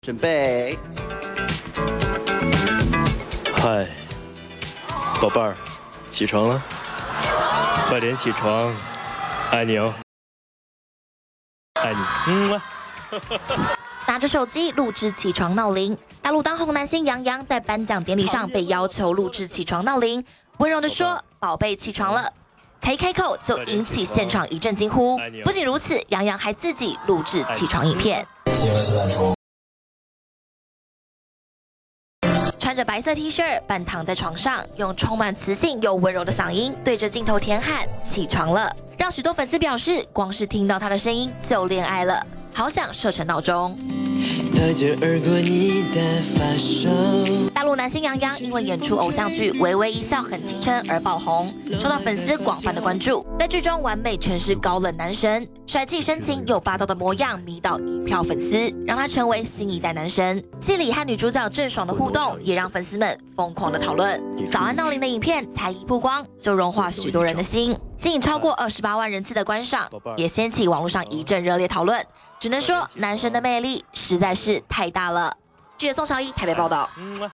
准备。 嗨，宝贝儿，起床了，快点起床，爱你哦，爱你， 拿着手机录制起床闹铃，大陆当红男星杨洋在颁奖典礼上被要求录制起床闹铃，温柔地说：“宝贝，起床了。”才一开口就引起现场一阵惊呼。不仅如此，杨洋还自己录制起床影片。穿着白色 T 恤，半躺在床上，用充满磁性又温柔的嗓音对着镜头甜喊：“起床了！”让许多粉丝表示，光是听到他的声音就恋爱了，好想设成闹钟。擦肩而过你的发梢。大陆男星杨洋因为演出偶像剧《微微一笑很倾城》而爆红，受到粉丝广泛的关注。在剧中完美诠释高冷男神，帅气深情又霸道的模样迷倒一票粉丝，让他成为新一代男神。戏里和女主角郑爽的互动也让粉丝们疯狂的讨论。早安闹铃的影片才一曝光，就融化许多人的心，吸引超过28万人次的观赏，也掀起网络上一阵热烈讨论。只能说，男神的魅力实在是太大了。记者宋朝一台北报道。